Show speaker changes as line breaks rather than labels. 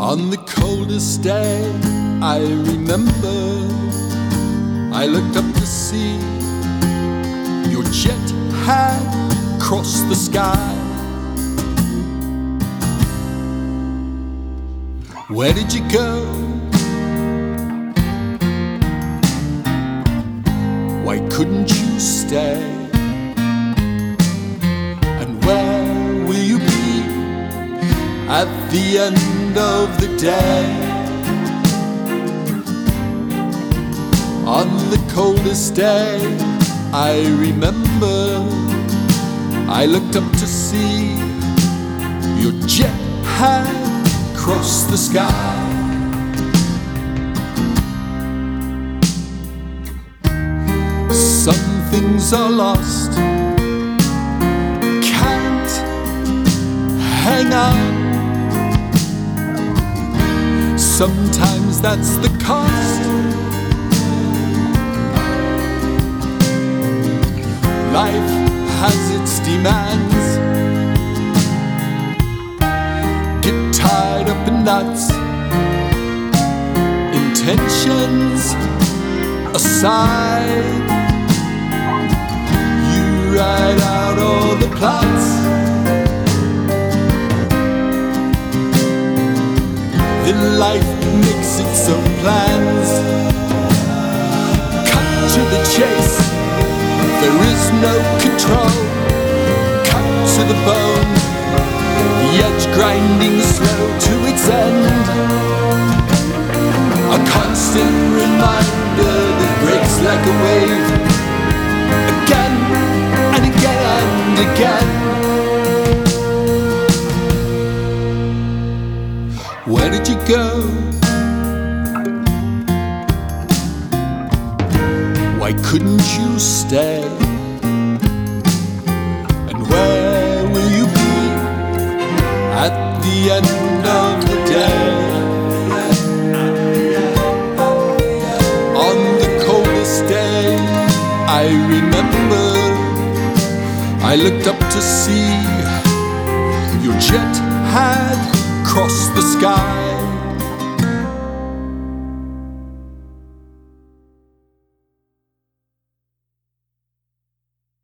On the coldest day, I remember I looked up to see your jet had crossed the sky. Where did you go? Why couldn't you stay? And where will you be at the end of the day? On the coldest day, I remember I looked up to see your jet had crossed the sky. Some things are lost, can't hang on. Sometimes that's the cost. Life has its demands. Get tied up in knots. Intentions aside, you write out all the plots. Then life makes its own plans. Cut to the chase, there is no control. Cut to the bone, the edge grinding slow to its end. A constant reminder that breaks like a wave, again and again and again. Where did you go? Why couldn't you stay? And where will you be at the end of the day? On the coldest day, I remember I looked up to see your jet had crossed the sky.